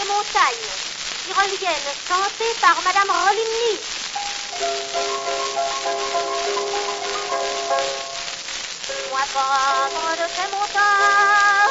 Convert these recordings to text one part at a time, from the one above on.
montagne. Tyrolienne chantée par Madame Roligny. Moi prendre de ces montagnes,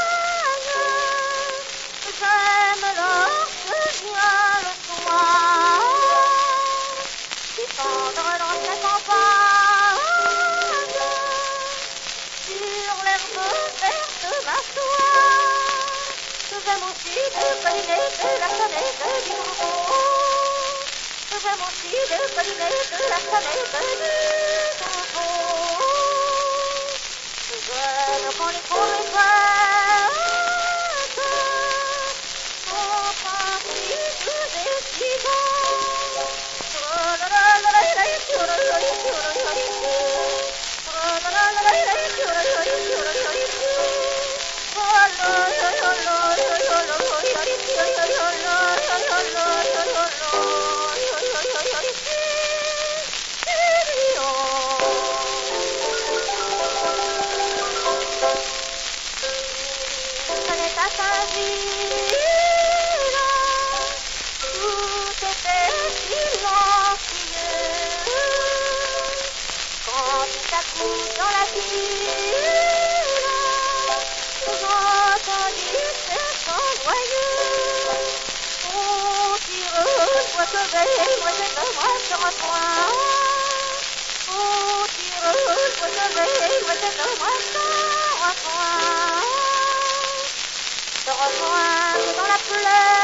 j'aime lorsque vient le soir, descendre dans ces campagnes, sur l'herbe verte m'asseoir. J'aime aussi de coliner de la sonnette du troupeau. J'aime aussi de coliner de la sonnette du troupeau. J'aime quand les forêts vertes sont parties des cigans. À Saint-Gilles, tout était silencieux. Quand tout à coup dans la ville, j'entendis ces chants joyeux. Oh, tireuse, moi je vais, moi je t'embrasse, je rejoins. Oh, tireuse, moi je vais, moi je t'embrasse, je rejoins. Te rejoindre dans la plaine.